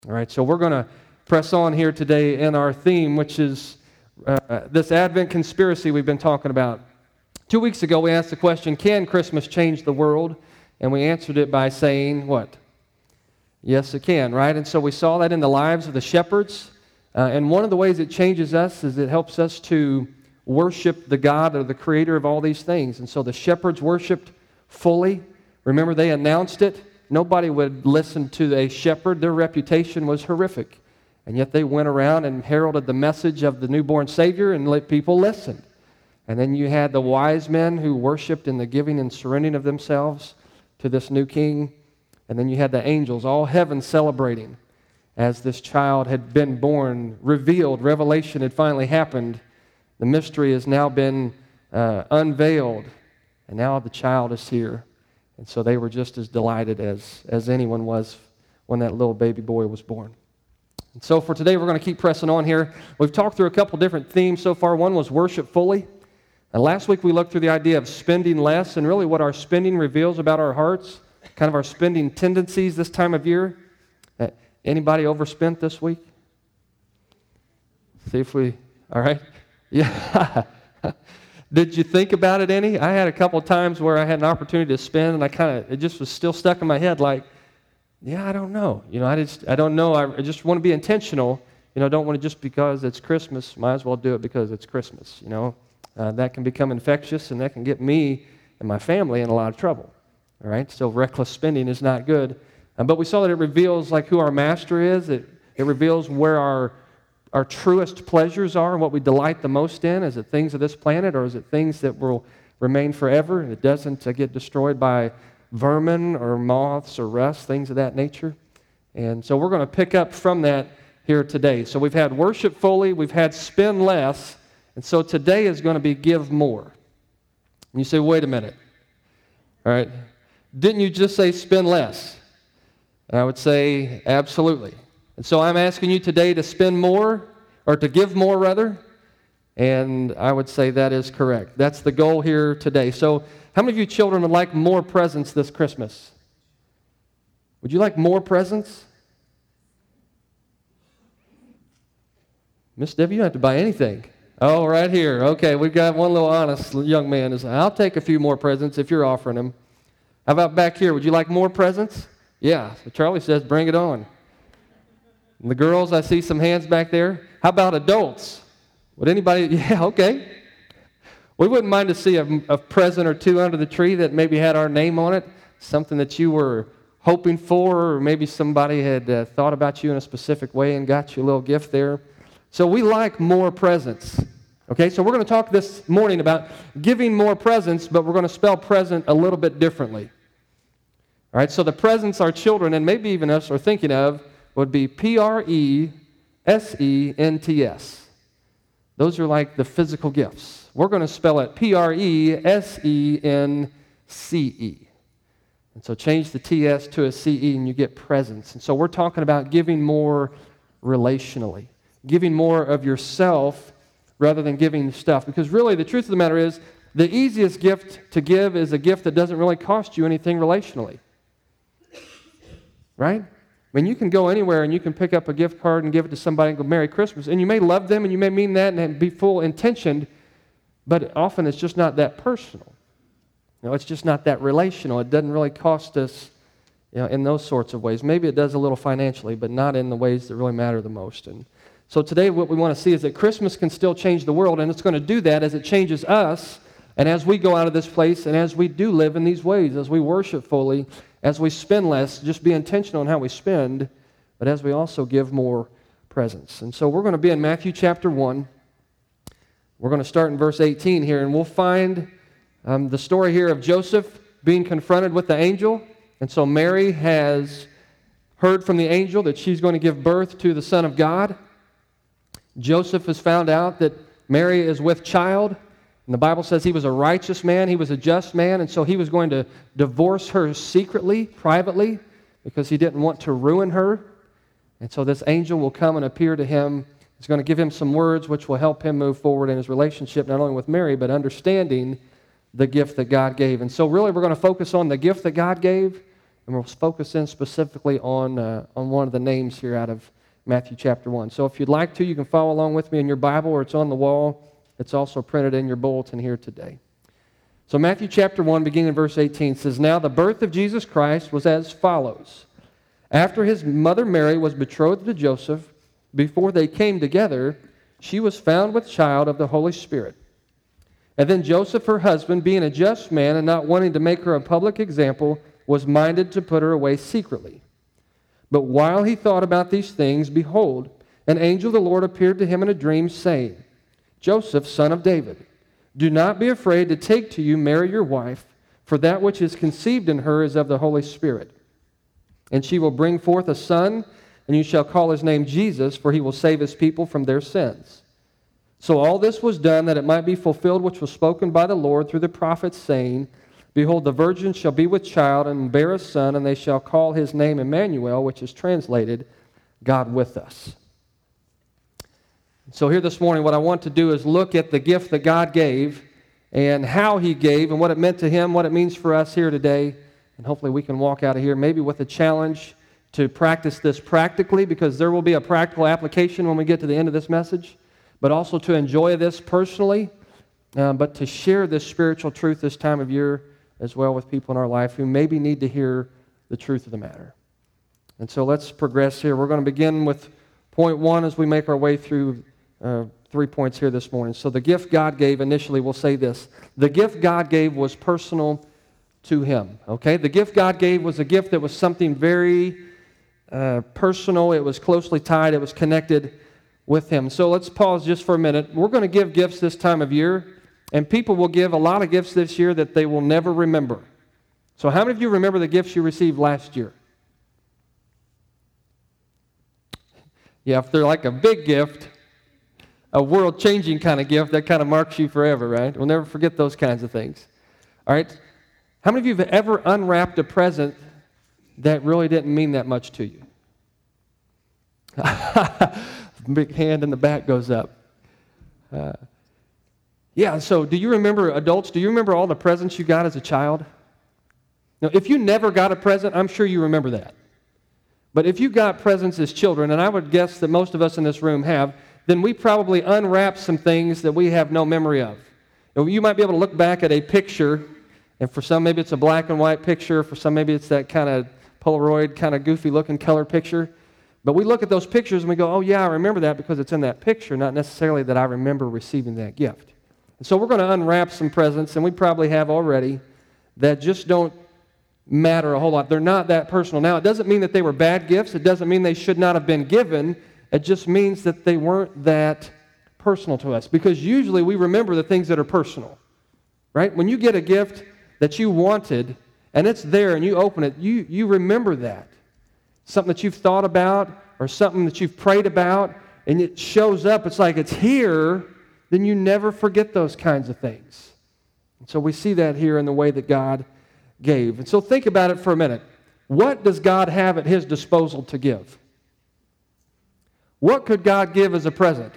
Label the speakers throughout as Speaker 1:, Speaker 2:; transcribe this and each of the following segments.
Speaker 1: All right, so we're going to press on here today in our theme, which is this Advent conspiracy we've been talking about. 2 weeks ago, we asked the question, can Christmas change the world? And we answered it by saying, what? Yes, it can, right? And so we saw that in the lives of the shepherds. And one of the ways it changes us is it helps us to worship the God or the creator of all these things. And so the shepherds worshiped fully. Remember, they announced it. Nobody would listen to a shepherd. Their reputation was horrific. And yet they went around and heralded the message of the newborn Savior and let people listen. And then you had the wise men who worshiped in the giving and surrendering of themselves to this new king. And then you had the angels, all heaven celebrating as this child had been born, revealed. Revelation had finally happened. The mystery has now been unveiled. And now the child is here. And so they were just as delighted as anyone was when that little baby boy was born. And so for today, we're going to keep pressing on here. We've talked through a couple different themes so far. One was worship fully. And last week, we looked through the idea of spending less and really what our spending reveals about our hearts, kind of our spending tendencies this time of year. Anybody overspent this week? See if we, all right? Yeah. Did you think about it any? I had a couple of times where I had an opportunity to spend, and it just was still stuck in my head like, yeah, I don't know. I don't know. I just want to be intentional. I don't want to just because it's Christmas, might as well do it because it's Christmas, That can become infectious, and that can get me and my family in a lot of trouble, all right? So reckless spending is not good. But we saw that it reveals who our master is. It reveals where our truest pleasures are and what we delight the most in. Is it things of this planet, or is it things that will remain forever and it doesn't get destroyed by vermin or moths or rust, things of that nature? And so we're going to pick up from that here today. So we've had worship fully, we've had spend less, and so today is going to be give more. And you say, wait a minute. All right, didn't you just say spend less? And I would say absolutely. And so I'm asking you today to spend more, or to give more rather, and I would say that is correct. That's the goal here today. So how many of you children would like more presents this Christmas? Would you like more presents? Miss Debbie, you don't have to buy anything. Oh, right here. Okay, we've got one little honest young man. I'll take a few more presents if you're offering them. How about back here? Would you like more presents? Yeah. So Charlie says, bring it on. And the girls, I see some hands back there. How about adults? Would anybody? Yeah, okay. We wouldn't mind to see a present or two under the tree that maybe had our name on it, something that you were hoping for, or maybe somebody had thought about you in a specific way and got you a little gift there. So we like more presents. Okay, so we're going to talk this morning about giving more presents, but we're going to spell present a little bit differently. All right, so the presents our children, and maybe even us, are thinking of would be Presents. Those are like the physical gifts. We're going to spell it Presence. And so change the TS to a CE and you get presence. And so we're talking about giving more relationally, giving more of yourself rather than giving stuff. Because really the truth of the matter is the easiest gift to give is a gift that doesn't really cost you anything relationally. Right? I mean, you can go anywhere and you can pick up a gift card and give it to somebody and go, Merry Christmas. And you may love them and you may mean that and be full intentioned, but often it's just not that personal. It's just not that relational. It doesn't really cost us, in those sorts of ways. Maybe it does a little financially, but not in the ways that really matter the most. And so today what we want to see is that Christmas can still change the world, and it's going to do that as it changes us, and as we go out of this place, and as we do live in these ways, as we worship fully, as we spend less, just be intentional in how we spend, but as we also give more presents. And so we're going to be in Matthew chapter 1. We're going to start in verse 18 here, and we'll find the story here of Joseph being confronted with the angel. And so Mary has heard from the angel that she's going to give birth to the Son of God. Joseph has found out that Mary is with child. And the Bible says he was a righteous man, he was a just man, and so he was going to divorce her secretly, privately, because he didn't want to ruin her. And so this angel will come and appear to him. He's going to give him some words which will help him move forward in his relationship, not only with Mary, but understanding the gift that God gave. And so really we're going to focus on the gift that God gave and we'll focus in specifically on one of the names here out of Matthew chapter 1. So if you'd like to, you can follow along with me in your Bible, or it's on the wall. It's also printed in your bulletin here today. So Matthew chapter 1, beginning in verse 18, says, "Now the birth of Jesus Christ was as follows. After his mother Mary was betrothed to Joseph, before they came together, she was found with child of the Holy Spirit. And then Joseph, her husband, being a just man and not wanting to make her a public example, was minded to put her away secretly. But while he thought about these things, behold, an angel of the Lord appeared to him in a dream, saying, 'Joseph, son of David, do not be afraid to take to you Mary your wife, for that which is conceived in her is of the Holy Spirit. And she will bring forth a son, and you shall call his name Jesus, for he will save his people from their sins.' So all this was done that it might be fulfilled which was spoken by the Lord through the prophets, saying, 'Behold, the virgin shall be with child and bear a son, and they shall call his name Emmanuel,' which is translated, God with us." So here this morning, what I want to do is look at the gift that God gave and how he gave and what it meant to him, what it means for us here today. And hopefully we can walk out of here maybe with a challenge to practice this practically, because there will be a practical application when we get to the end of this message, but also to enjoy this personally, but to share this spiritual truth this time of year as well with people in our life who maybe need to hear the truth of the matter. And so let's progress here. We're going to begin with point 1 as we make our way through 3 points here this morning. So the gift God gave, initially we'll say this. The gift God gave was personal to him. Okay? The gift God gave was a gift that was something very personal. It was closely tied. It was connected with him. So let's pause just for a minute. We're going to give gifts this time of year, and people will give a lot of gifts this year that they will never remember. So how many of you remember the gifts you received last year? Yeah, if they're like a big gift, a world-changing kind of gift, that kind of marks you forever, right? We'll never forget those kinds of things. All right? How many of you have ever unwrapped a present that really didn't mean that much to you? Big hand in the back goes up. Yeah, so do you remember, adults, do you remember all the presents you got as a child? Now, if you never got a present, I'm sure you remember that. But if you got presents as children, and I would guess that most of us in this room have, then we probably unwrapped some things that we have no memory of. You might be able to look back at a picture, and for some maybe it's a black and white picture, for some maybe it's that kind of Polaroid, kind of goofy-looking color picture. But we look at those pictures and we go, oh yeah, I remember that because it's in that picture, not necessarily that I remember receiving that gift. And so we're going to unwrap some presents, and we probably have already, that just don't matter a whole lot. They're not that personal. Now, it doesn't mean that they were bad gifts. It doesn't mean they should not have been given. It just means that they weren't that personal to us, because usually we remember the things that are personal, right? When you get a gift that you wanted and it's there and you open it, you remember that. Something that you've thought about or something that you've prayed about, and it shows up, it's like it's here, then you never forget those kinds of things. And so we see that here in the way that God gave. And so think about it for a minute. What does God have at his disposal to give? What could God give as a present?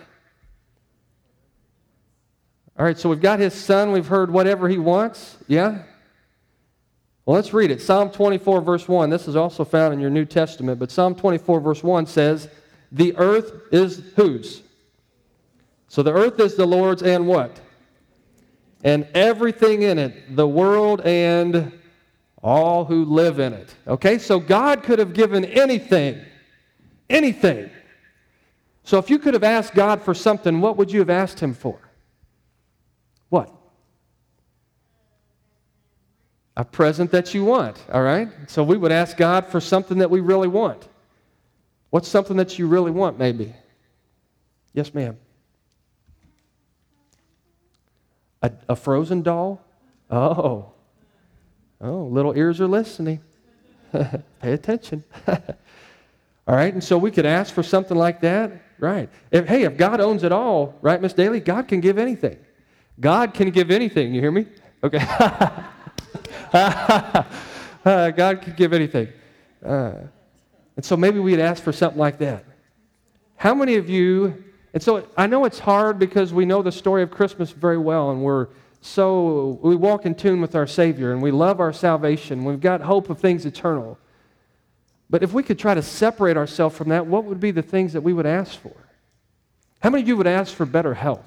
Speaker 1: All right, so we've got his son. We've heard whatever he wants. Yeah? Well, let's read it. Psalm 24, verse 1. This is also found in your New Testament, but Psalm 24, verse 1 says, the earth is whose? So the earth is the Lord's and what? And everything in it, the world and all who live in it. Okay, so God could have given anything. Anything. So if you could have asked God for something, what would you have asked him for? What? A present that you want, all right? So we would ask God for something that we really want. What's something that you really want, maybe? Yes, ma'am. A frozen doll? Oh, little ears are listening. Pay attention. All right, and so we could ask for something like that, right? If God owns it all, right, Miss Daly, God can give anything. God can give anything, you hear me? Okay. God can give anything. And so maybe we'd ask for something like that. How many of you, and so I know it's hard because we know the story of Christmas very well, and we're so we walk in tune with our Savior and we love our salvation. We've got hope of things eternal. But if we could try to separate ourselves from that, what would be the things that we would ask for? How many of you would ask for better health?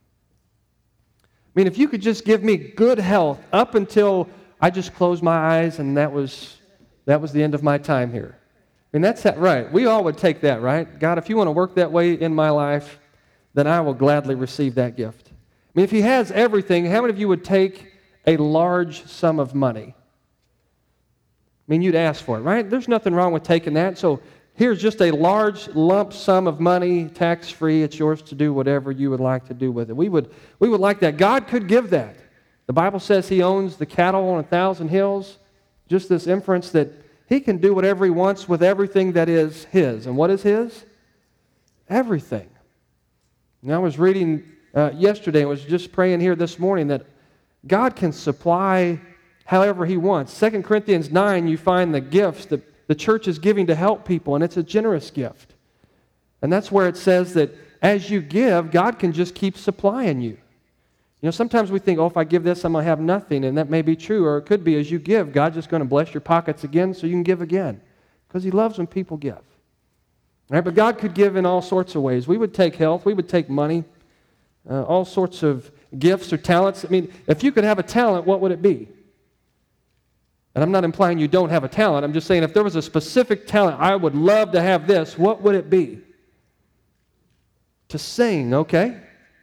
Speaker 1: I mean, if you could just give me good health up until I just closed my eyes and that was the end of my time here. I mean, that's that, right. We all would take that, right? God, if you want to work that way in my life, then I will gladly receive that gift. I mean, if he has everything, how many of you would take a large sum of money? I mean, you'd ask for it, right? There's nothing wrong with taking that. So here's just a large lump sum of money, tax-free. It's yours to do whatever you would like to do with it. We would like that. God could give that. The Bible says he owns the cattle on 1,000 hills. Just this inference that he can do whatever he wants with everything that is his. And what is his? Everything. And I was reading yesterday and was just praying here this morning that God can supply however he wants. 2 Corinthians 9, you find the gifts that the church is giving to help people, and it's a generous gift. And that's where it says that as you give, God can just keep supplying you. You know, sometimes we think, oh, if I give this, I'm going to have nothing, and that may be true, or it could be as you give, God's just going to bless your pockets again so you can give again, because he loves when people give. All right, but God could give in all sorts of ways. We would take health, we would take money, all sorts of gifts or talents. I mean, if you could have a talent, what would it be? And I'm not implying you don't have a talent. I'm just saying if there was a specific talent, I would love to have this, what would it be? To sing, okay?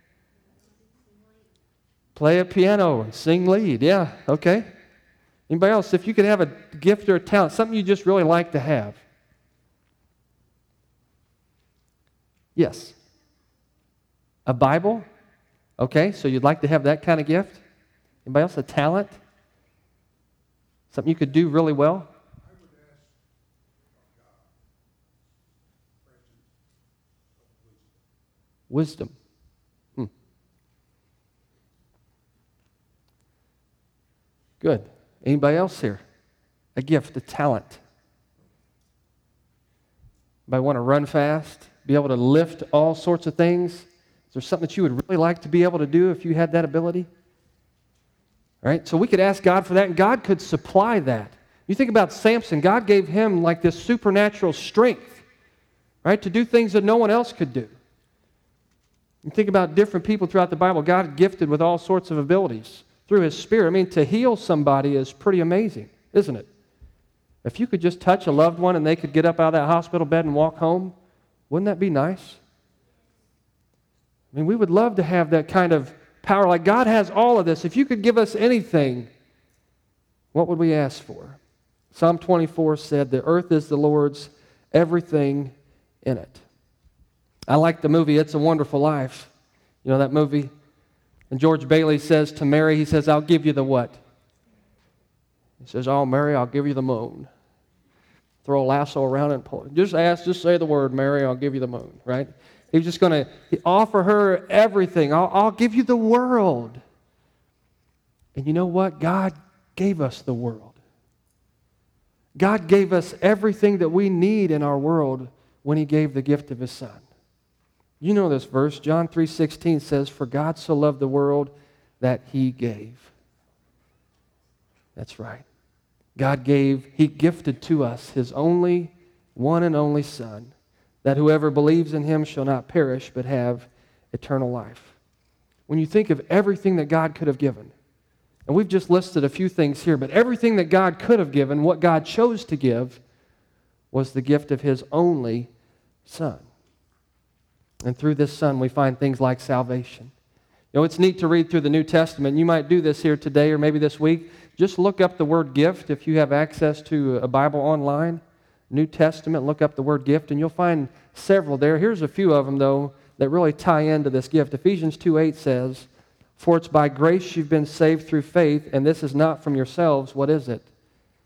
Speaker 1: Play a piano and sing lead, yeah, okay. Anybody else? If you could have a gift or a talent, something you just really like to have. Yes. A Bible? Okay, so you'd like to have that kind of gift? Anybody else? A talent? Something you could do really well?
Speaker 2: I would ask God
Speaker 1: Wisdom. Good. Anybody else here? A gift, a talent. Anybody want to run fast? Be able to lift all sorts of things? Is there something that you would really like to be able to do if you had that ability? All right, so we could ask God for that, and God could supply that. You think about Samson, God gave him like this supernatural strength, right, to do things that no one else could do. You think about different people throughout the Bible, God gifted with all sorts of abilities through his Spirit. I mean, to heal somebody is pretty amazing, isn't it? If you could just touch a loved one and they could get up out of that hospital bed and walk home, wouldn't that be nice? I mean, we would love to have that kind of power. Like God has all of this. If you could give us anything, what would we ask for? Psalm 24 said, the earth is the Lord's, everything in it. I like the movie It's a Wonderful Life. You know that movie? And George Bailey says to Mary, he says, I'll give you the what? He says, oh, Mary, I'll give you the moon. Throw a lasso around it and pull it. Just say the word, Mary, I'll give you the moon, right? He's just going to offer her everything. I'll give you the world. And you know what? God gave us the world. God gave us everything that we need in our world when he gave the gift of his Son. You know this verse. John 3:16 says, for God so loved the world that he gave. That's right. God gave, he gifted to us his only, one and only Son, that whoever believes in him shall not perish but have eternal life. When you think of everything that God could have given, and we've just listed a few things here, but everything that God could have given, what God chose to give, was the gift of his only Son. And through this Son, we find things like salvation. You know, it's neat to read through the New Testament. You might do this here today or maybe this week. Just look up the word gift if you have access to a Bible online. New Testament, look up the word gift, and you'll find several there. Here's a few of them, though, that really tie into this gift. Ephesians 2:8 says, for it's by grace you've been saved through faith, and this is not from yourselves. What is it?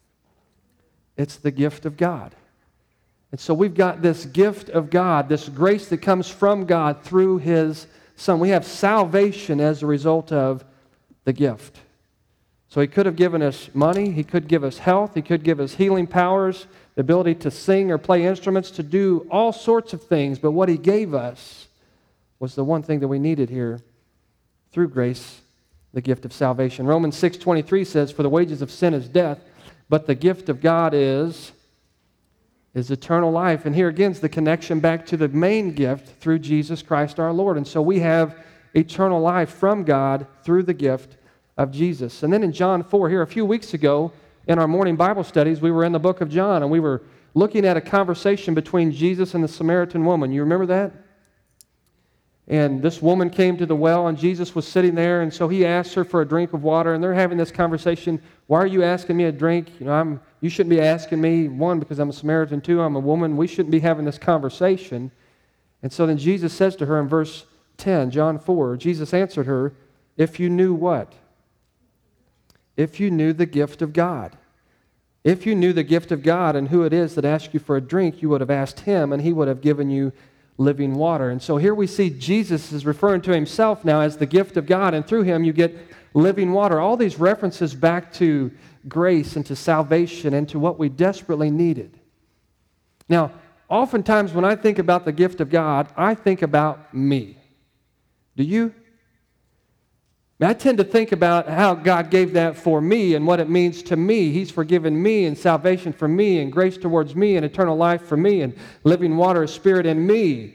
Speaker 1: It's the gift of God. And so we've got this gift of God, this grace that comes from God through his Son. We have salvation as a result of the gift. So he could have given us money, he could give us health, he could give us healing powers, the ability to sing or play instruments, to do all sorts of things. But what he gave us was the one thing that we needed here through grace, the gift of salvation. Romans 6:23 says, "For the wages of sin is death, but the gift of God is eternal life." And here again is the connection back to the main gift through Jesus Christ our Lord. And so we have eternal life from God through the gift of Jesus. And then in John 4 here, a few weeks ago in our morning Bible studies, we were in the book of John, and we were looking at a conversation between Jesus and the Samaritan woman. You remember that? And this woman came to the well, and Jesus was sitting there, and so he asked her for a drink of water, and they're having this conversation. "Why are you asking me a drink? You shouldn't be asking me, one, because I'm a Samaritan, two, I'm a woman. We shouldn't be having this conversation." And so then Jesus says to her in verse 10, John 4, Jesus answered her, "If you knew what? If you knew the gift of God. If you knew the gift of God and who it is that asked you for a drink, you would have asked him, and he would have given you living water." And so here we see Jesus is referring to himself now as the gift of God, and through him you get living water. All these references back to grace and to salvation and to what we desperately needed. Now, oftentimes when I think about the gift of God, I think about me. Do you? I tend to think about how God gave that for me and what it means to me. He's forgiven me and salvation for me and grace towards me and eternal life for me and living water of spirit in me.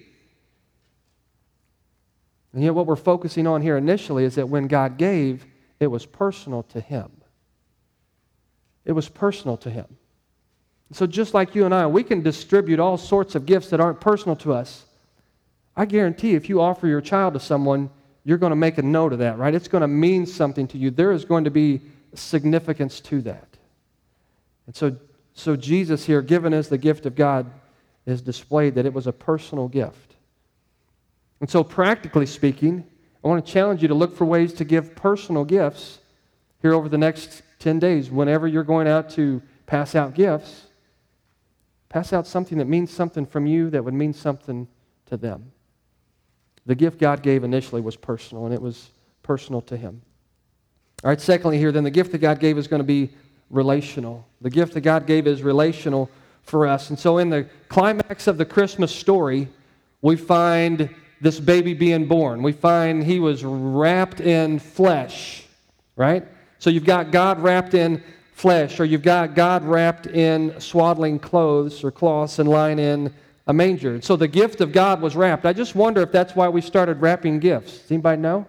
Speaker 1: And yet what we're focusing on here initially is that when God gave, it was personal to him. It was personal to him. So just like you and I, we can distribute all sorts of gifts that aren't personal to us. I guarantee if you offer your child to someone, you're going to make a note of that, right? It's going to mean something to you. There is going to be significance to that. And so Jesus here, given as the gift of God, is displayed that it was a personal gift. And so practically speaking, I want to challenge you to look for ways to give personal gifts here over the next 10 days. Whenever you're going out to pass out gifts, pass out something that means something from you that would mean something to them. The gift God gave initially was personal, and it was personal to him. All right, secondly here, then the gift that God gave is going to be relational. The gift that God gave is relational for us. And so in the climax of the Christmas story, we find this baby being born. We find he was wrapped in flesh, right? So you've got God wrapped in flesh, or you've got God wrapped in swaddling clothes or cloths and lying in a manger. So the gift of God was wrapped. I just wonder if that's why we started wrapping gifts. Does anybody know?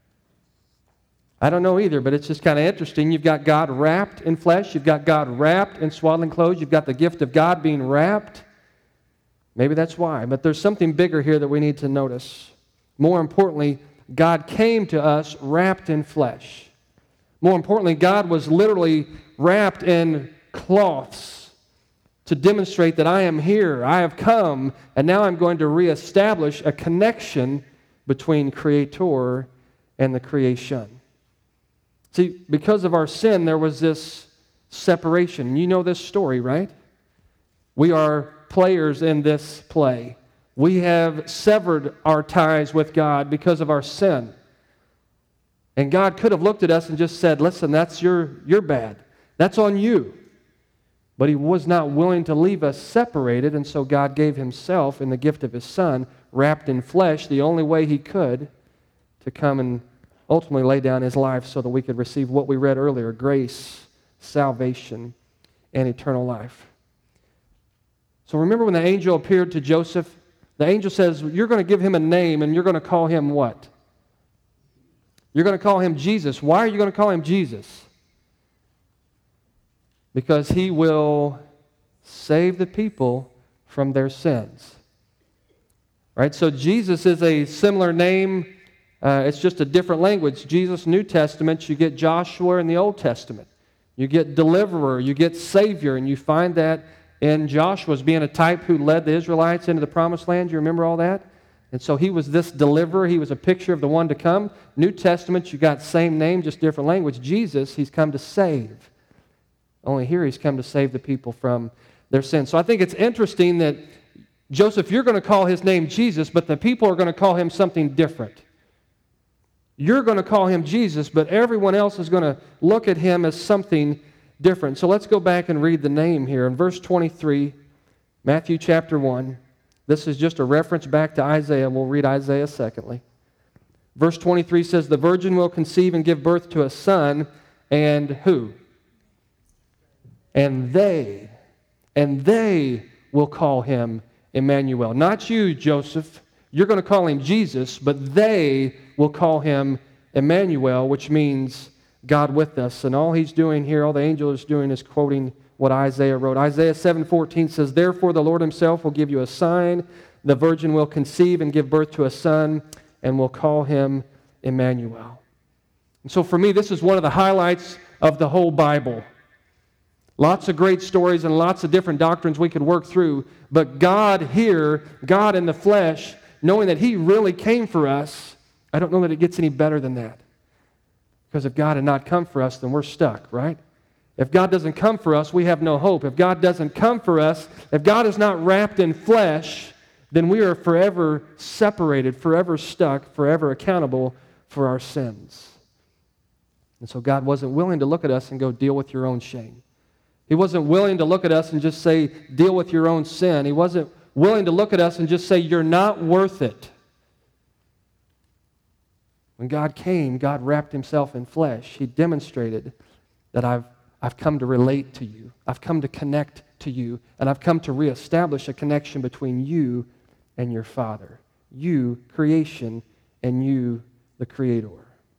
Speaker 1: I don't know either, but it's just kind of interesting. You've got God wrapped in flesh. You've got God wrapped in swaddling clothes. You've got the gift of God being wrapped. Maybe that's why. But there's something bigger here that we need to notice. More importantly, God came to us wrapped in flesh. More importantly, God was literally wrapped in cloths to demonstrate that I am here, I have come, and now I'm going to reestablish a connection between Creator and the creation. See, because of our sin, there was this separation. You know this story, right? We are players in this play. We have severed our ties with God because of our sin. And God could have looked at us and just said, "Listen, that's your bad. That's on you." But he was not willing to leave us separated, and so God gave himself in the gift of his Son, wrapped in flesh, the only way he could, to come and ultimately lay down his life so that we could receive what we read earlier, grace, salvation, and eternal life. So remember when the angel appeared to Joseph? The angel says, you're going to give him a name, and you're going to call him what? You're going to call him Jesus. Why are you going to call him Jesus? Because he will save the people from their sins. Right? So Jesus is a similar name. It's just a different language. Jesus, New Testament, you get Joshua in the Old Testament. You get deliverer, you get savior, and you find that in Joshua as being a type who led the Israelites into the promised land. You remember all that? And so he was this deliverer. He was a picture of the one to come. New Testament, you got same name, just different language. Jesus, he's come to save. Only here he's come to save the people from their sins. So I think it's interesting that Joseph, you're going to call his name Jesus, but the people are going to call him something different. You're going to call him Jesus, but everyone else is going to look at him as something different. So let's go back and read the name here. In verse 23, Matthew chapter 1, this is just a reference back to Isaiah. We'll read Isaiah secondly. Verse 23 says, the virgin will conceive and give birth to a son, and who? And they will call him Emmanuel. Not you, Joseph. You're going to call him Jesus, but they will call him Emmanuel, which means God with us. And all he's doing here, all the angel is doing, is quoting what Isaiah wrote. Isaiah 7:14 says, therefore the Lord himself will give you a sign. The virgin will conceive and give birth to a son, and will call him Emmanuel. And so for me, this is one of the highlights of the whole Bible. Lots of great stories and lots of different doctrines we could work through, but God here, God in the flesh, knowing that he really came for us, I don't know that it gets any better than that. Because if God had not come for us, then we're stuck, right? If God doesn't come for us, we have no hope. If God doesn't come for us, if God is not wrapped in flesh, then we are forever separated, forever stuck, forever accountable for our sins. And so God wasn't willing to look at us and go, deal with your own shame. He wasn't willing to look at us and just say, deal with your own sin. He wasn't willing to look at us and just say, you're not worth it. When God came, God wrapped himself in flesh. He demonstrated that I've come to relate to you. I've come to connect to you. And I've come to reestablish a connection between you and your Father. You, creation, and you, the Creator.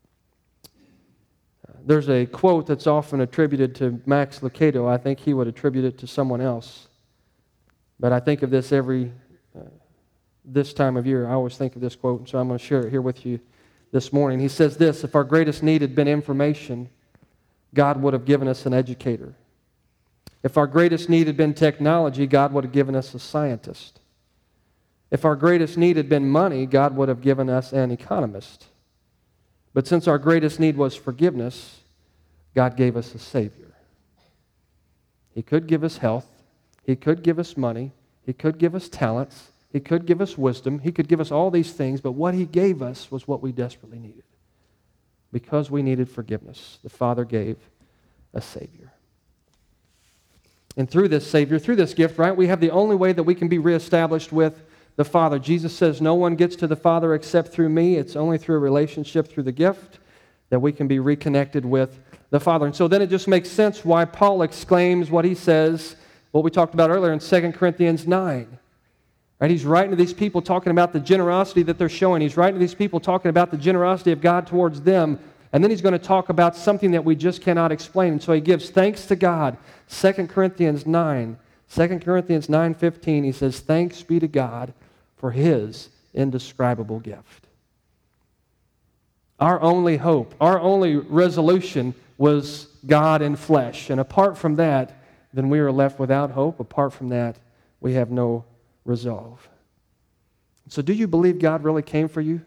Speaker 1: There's a quote that's often attributed to Max Lucado. I think he would attribute it to someone else. But I think of this this time of year. I always think of this quote, and so I'm going to share it here with you this morning. He says this, if our greatest need had been information, God would have given us an educator. If our greatest need had been technology, God would have given us a scientist. If our greatest need had been money, God would have given us an economist. But since our greatest need was forgiveness, God gave us a Savior. He could give us health. He could give us money. He could give us talents. He could give us wisdom. He could give us all these things, but what he gave us was what we desperately needed. Because we needed forgiveness, the Father gave a Savior. And through this Savior, through this gift, right, we have the only way that we can be reestablished with the Father. Jesus says, no one gets to the Father except through me. It's only through a relationship, through the gift, that we can be reconnected with the Father. And so then it just makes sense why Paul exclaims what he says, what we talked about earlier in 2 Corinthians 9. Right? He's writing to these people talking about the generosity that they're showing. He's writing to these people talking about the generosity of God towards them. And then he's going to talk about something that we just cannot explain. And so he gives thanks to God. 2 Corinthians 9:15, he says, thanks be to God for his indescribable gift. Our only hope, our only resolution was God in flesh. And apart from that, then we are left without hope. Apart from that, we have no resolve. So do you believe God really came for you?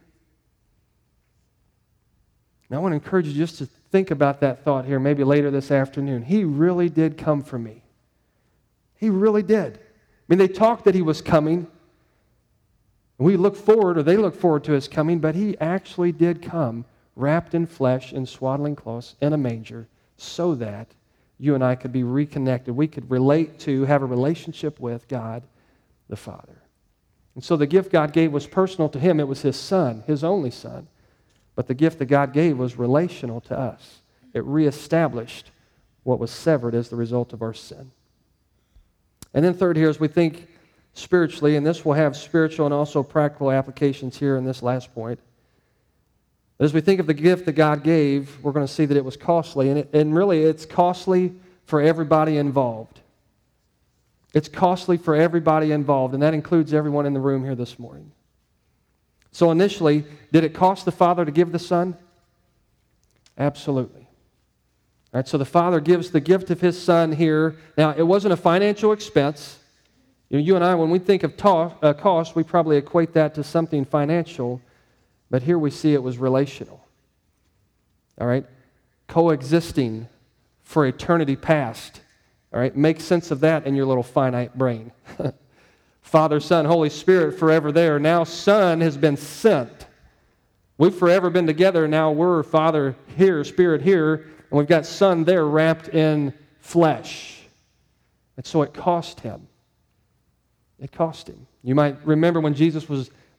Speaker 1: Now I want to encourage you just to think about that thought here maybe later this afternoon. He really did come for me. He really did. I mean, they talked that he was coming. We look forward, or they look forward to his coming, but he actually did come wrapped in flesh in swaddling clothes in a manger so that you and I could be reconnected. We could relate to, have a relationship with God the Father. And so the gift God gave was personal to him. It was his Son, his only Son. But the gift that God gave was relational to us. It reestablished what was severed as the result of our sin. And then third here, as we think spiritually, and this will have spiritual and also practical applications here in this last point. As we think of the gift that God gave, we're going to see that it was costly, and really it's costly for everybody involved. It's costly for everybody involved, and that includes everyone in the room here this morning. So initially, did it cost the Father to give the Son? Absolutely. All right, so the Father gives the gift of his Son here. Now, it wasn't a financial expense. You and I, when we think of cost, we probably equate that to something financial, but here we see it was relational. All right? Coexisting for eternity past. All right? Make sense of that in your little finite brain. Father, Son, Holy Spirit, forever there. Now Son has been sent. We've forever been together. Now we're Father here, Spirit here, and we've got Son there wrapped in flesh. And so it cost him. It cost him. You might remember when Jesus was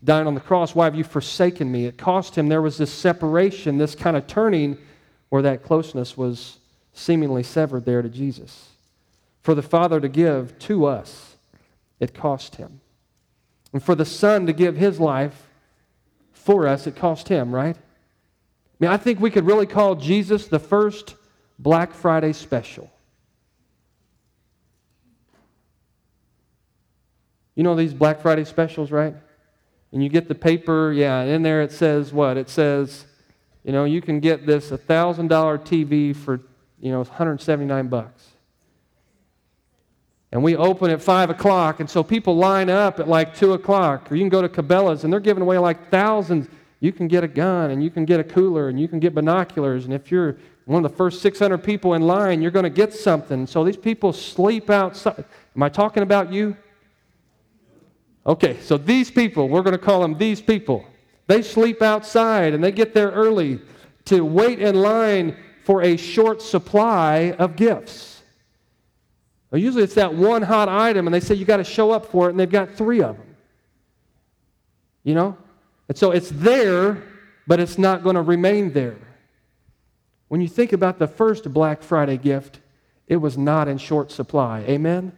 Speaker 1: dying on the cross, why have you forsaken me? It cost him. There was this separation, this kind of turning where that closeness was seemingly severed there to Jesus. For the Father to give to us, it cost him. And for the Son to give his life for us, it cost him, right? I mean, I think we could really call Jesus the first Black Friday special. You know these Black Friday specials, right? And you get the paper, and in there it says what? It says, you can get this $1,000 TV for, $179. And we open at 5 o'clock, and so people line up at like 2 o'clock. Or you can go to Cabela's, and they're giving away like thousands. You can get a gun, and you can get a cooler, and you can get binoculars. And if you're one of the first 600 people in line, you're going to get something. So these people sleep outside. Am I talking about you? Okay, so these people, we're going to call them these people. They sleep outside, and they get there early to wait in line for a short supply of gifts. Well, usually it's that one hot item, and they say you got to show up for it, and they've got 3 of them. And so it's there, but it's not going to remain there. When you think about the first Black Friday gift, it was not in short supply. Amen?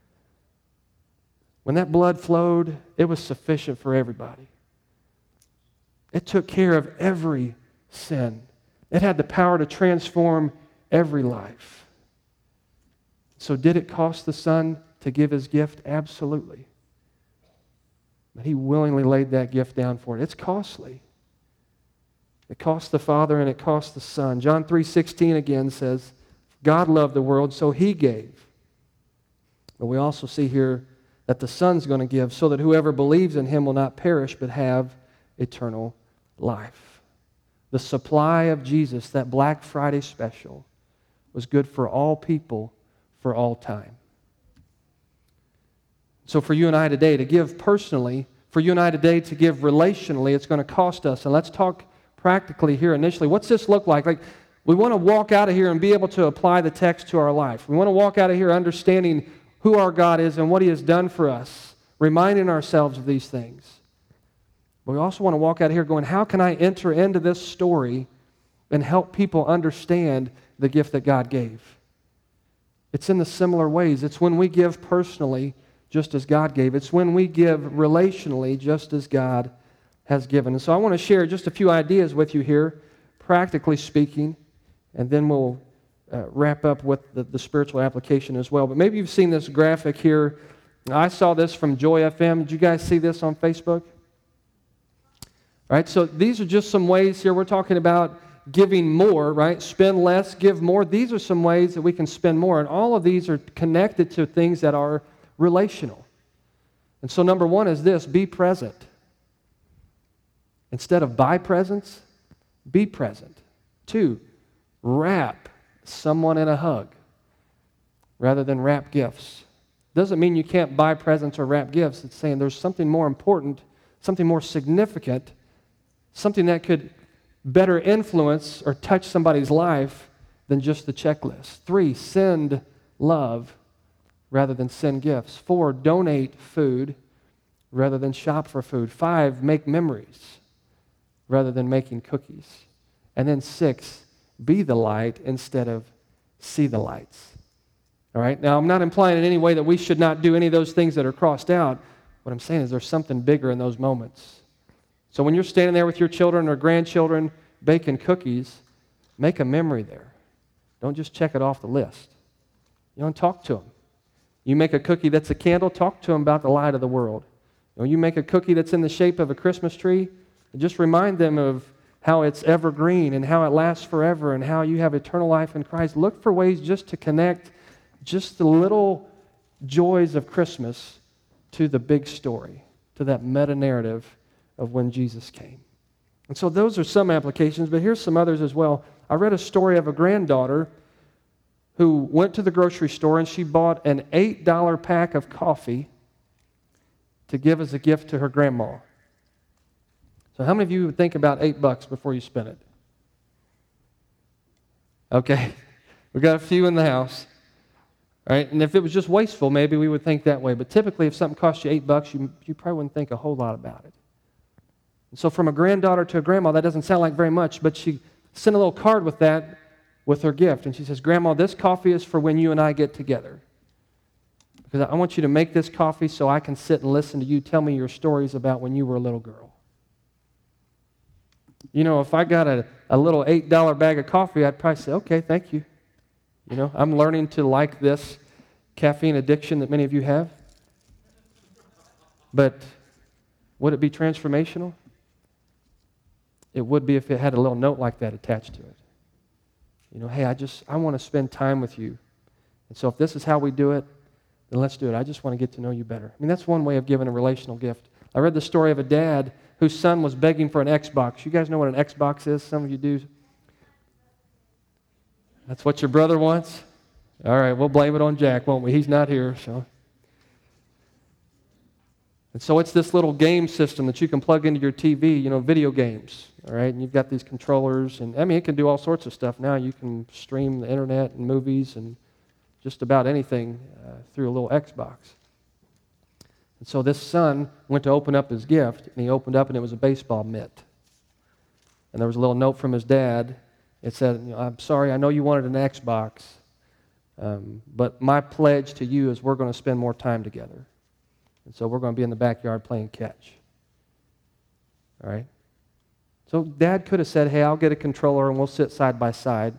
Speaker 1: When that blood flowed, it was sufficient for everybody. It took care of every sin. It had the power to transform every life. So did it cost the Son to give his gift? Absolutely. But he willingly laid that gift down for it. It's costly. It cost the Father and it cost the Son. John 3:16 again says, God loved the world, so he gave. But we also see here that the Son's going to give so that whoever believes in him will not perish but have eternal life. The supply of Jesus, that Black Friday special, was good for all people for all time. So for you and I today to give personally, for you and I today to give relationally, it's going to cost us. And let's talk practically here initially. What's this look like? Like, we want to walk out of here and be able to apply the text to our life. We want to walk out of here understanding who our God is and what he has done for us, reminding ourselves of these things. But we also want to walk out of here going, how can I enter into this story and help people understand the gift that God gave? It's in the similar ways. It's when we give personally just as God gave. It's when we give relationally just as God has given. And so I want to share just a few ideas with you here, practically speaking, and then we'll wrap up with the spiritual application as well. But maybe you've seen this graphic here. I saw this from Joy FM. Did you guys see this on Facebook? All right, so these are just some ways here. We're talking about giving more, right? Spend less, give more. These are some ways that we can spend more. And all of these are connected to things that are relational. And so number one is this: be present. Instead of buy presents, be present. 2, wrap someone in a hug rather than wrap gifts. Doesn't mean you can't buy presents or wrap gifts. It's saying there's something more important, something more significant, something that could better influence or touch somebody's life than just the checklist. 3, send love rather than send gifts. 4, donate food rather than shop for food. 5, make memories rather than making cookies. And then 6, be the light instead of see the lights. All right? Now, I'm not implying in any way that we should not do any of those things that are crossed out. What I'm saying is there's something bigger in those moments. So when you're standing there with your children or grandchildren baking cookies, make a memory there. Don't just check it off the list. Talk to them. You make a cookie that's a candle, talk to them about the light of the world. You make a cookie that's in the shape of a Christmas tree, and just remind them of how it's evergreen and how it lasts forever and how you have eternal life in Christ. Look for ways just to connect just the little joys of Christmas to the big story, to that meta-narrative of when Jesus came. And so those are some applications, but here's some others as well. I read a story of a granddaughter who went to the grocery store and she bought an $8 pack of coffee to give as a gift to her grandma. So how many of you would think about $8 before you spend it? Okay, we got a few in the house. All right, and if it was just wasteful, maybe we would think that way. But typically, if something costs you $8, you probably wouldn't think a whole lot about it. And so from a granddaughter to a grandma, that doesn't sound like very much, but she sent a little card with that, with her gift. And she says, Grandma, this coffee is for when you and I get together. Because I want you to make this coffee so I can sit and listen to you tell me your stories about when you were a little girl. You know, if I got a little $8 bag of coffee, I'd probably say, okay, thank you. You know, I'm learning to like this caffeine addiction that many of you have. But would it be transformational? It would be if it had a little note like that attached to it. You know, hey, I want to spend time with you. And so if this is how we do it, then let's do it. I just want to get to know you better. I mean, that's one way of giving a relational gift. I read the story of a dad whose son was begging for an Xbox. You guys know what an Xbox is? Some of you do. That's what your brother wants? All right, we'll blame it on Jack, won't we? He's not here, so. And so it's this little game system that you can plug into your TV, you know, video games, all right? And you've got these controllers, and I mean, it can do all sorts of stuff now. You can stream the internet and movies and just about anything through a little Xbox. And so this son went to open up his gift, and he opened up, and it was a baseball mitt. And there was a little note from his dad. It said, you know, I'm sorry, I know you wanted an Xbox, but my pledge to you is we're going to spend more time together. And so we're going to be in the backyard playing catch. All right? So Dad could have said, hey, I'll get a controller and we'll sit side by side.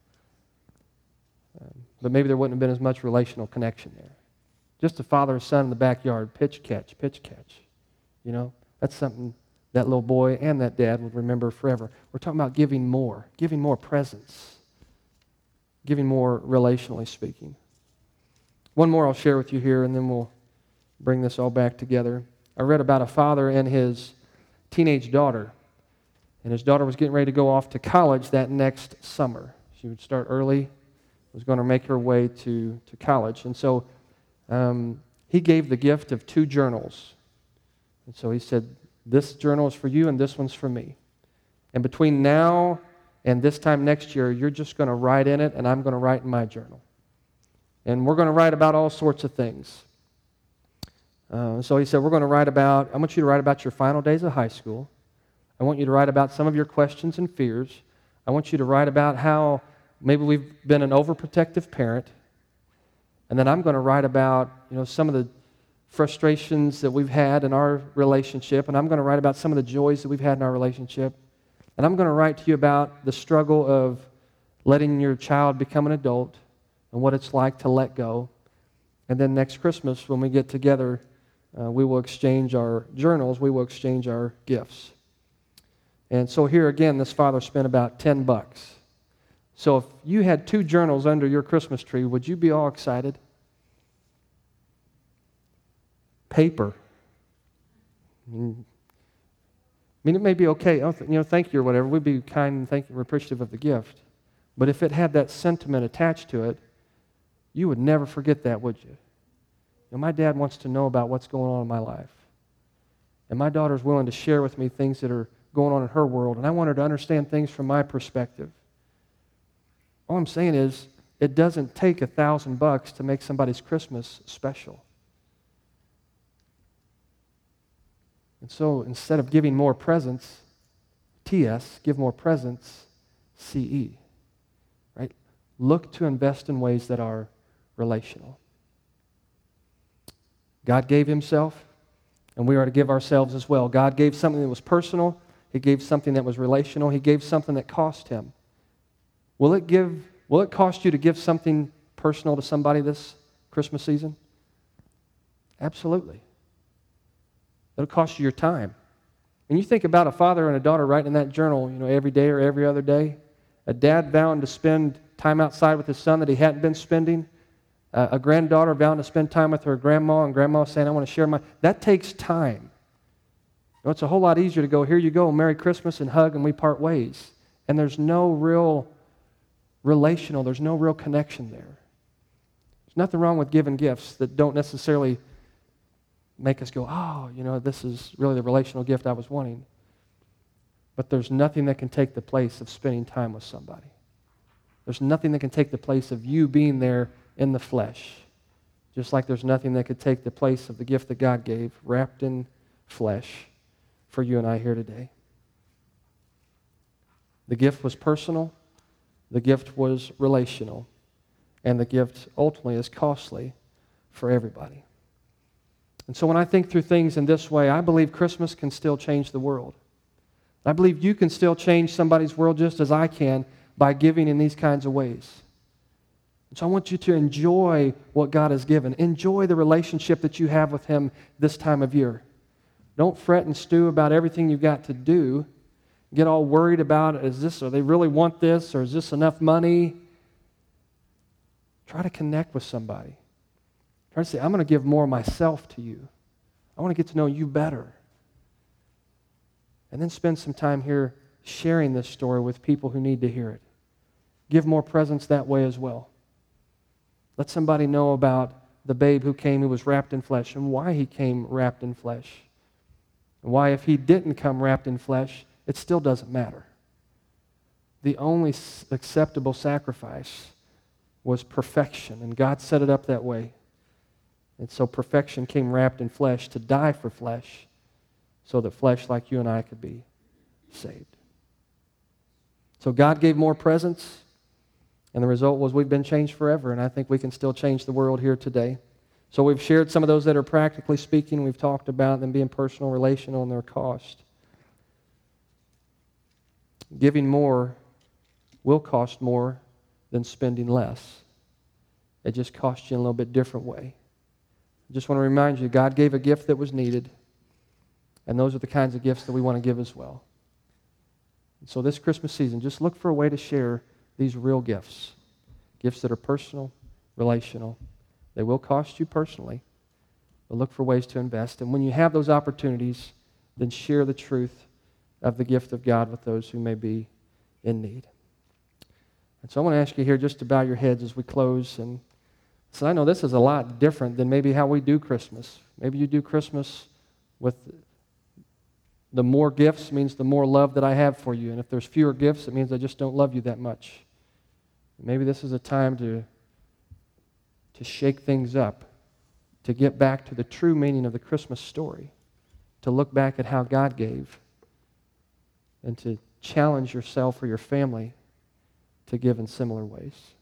Speaker 1: But maybe there wouldn't have been as much relational connection there. Just a father and son in the backyard, pitch, catch, pitch, catch. You know, that's something that little boy and that dad would remember forever. We're talking about giving more presence, giving more relationally speaking. One more I'll share with you here, and then we'll bring this all back together. I read about a father and his teenage daughter, and his daughter was getting ready to go off to college that next summer. She would start early, was going to make her way to college. And so he gave the gift of 2 journals. And so he said, this journal is for you and this one's for me. And between now and this time next year, you're just going to write in it and I'm going to write in my journal. And we're going to write about all sorts of things. So he said, I want you to write about your final days of high school. I want you to write about some of your questions and fears. I want you to write about how maybe we've been an overprotective parent. And then I'm going to write about, you know, some of the frustrations that we've had in our relationship. And I'm going to write about some of the joys that we've had in our relationship. And I'm going to write to you about the struggle of letting your child become an adult and what it's like to let go. And then next Christmas, when we get together, we will exchange our journals. We will exchange our gifts. And so here again, this father spent about $10. So if you had 2 journals under your Christmas tree, would you be all excited? Paper. I mean, it may be okay. Thank you or whatever. We'd be kind and thank you, appreciative of the gift. But if it had that sentiment attached to it, you would never forget that, would you? My dad wants to know about what's going on in my life. And my daughter's willing to share with me things that are going on in her world. And I want her to understand things from my perspective. All I'm saying is, it doesn't take $1,000 to make somebody's Christmas special. And so instead of giving more presents, TS, give more presents, CE. Right? Look to invest in ways that are relational. God gave himself, and we are to give ourselves as well. God gave something that was personal. He gave something that was relational. He gave something that cost him. Will it cost you to give something personal to somebody this Christmas season? Absolutely. It'll cost you your time. When you think about a father and a daughter writing in that journal, every day or every other day, a dad vowing to spend time outside with his son that he hadn't been spending, a granddaughter vowing to spend time with her grandma, and grandma saying, I want to share that takes time. It's a whole lot easier to go, here you go, Merry Christmas, and hug, and we part ways. And there's no real relational, there's no real connection there. There's nothing wrong with giving gifts that don't necessarily make us go, this is really the relational gift I was wanting. But there's nothing that can take the place of spending time with somebody. There's nothing that can take the place of you being there in the flesh. Just like there's nothing that could take the place of the gift that God gave, wrapped in flesh, for you and I here today. The gift was personal, the gift was relational, and the gift ultimately is costly for everybody. And so when I think through things in this way, I believe Christmas can still change the world. I believe you can still change somebody's world just as I can by giving in these kinds of ways. And so I want you to enjoy what God has given. Enjoy the relationship that you have with Him this time of year. Don't fret and stew about everything you've got to do. Get all worried about, or they really want this, or is this enough money? Try to connect with somebody. Try to say, I'm going to give more of myself to you. I want to get to know you better. And then spend some time here sharing this story with people who need to hear it. Give more presence that way as well. Let somebody know about the babe who came, who was wrapped in flesh, and why he came wrapped in flesh. And why, if he didn't come wrapped in flesh, it still doesn't matter. The only acceptable sacrifice was perfection, and God set it up that way. And so perfection came wrapped in flesh to die for flesh, so that flesh like you and I could be saved. So God gave more presence, and the result was we've been changed forever, and I think we can still change the world here today. So we've shared some of those that are practically speaking. We've talked about them being personal, relational, and their cost. Giving more will cost more than spending less. It just costs you in a little bit different way. I just want to remind you, God gave a gift that was needed, and those are the kinds of gifts that we want to give as well. And so this Christmas season, just look for a way to share these real gifts. Gifts that are personal, relational. They will cost you personally, but look for ways to invest. And when you have those opportunities, then share the truth of the gift of God with those who may be in need. And so I want to ask you here just to bow your heads as we close. And so I know this is a lot different than maybe how we do Christmas. Maybe you do Christmas with the more gifts means the more love that I have for you. And if there's fewer gifts, it means I just don't love you that much. Maybe this is a time to shake things up, to get back to the true meaning of the Christmas story, to look back at how God gave, and to challenge yourself or your family to give in similar ways.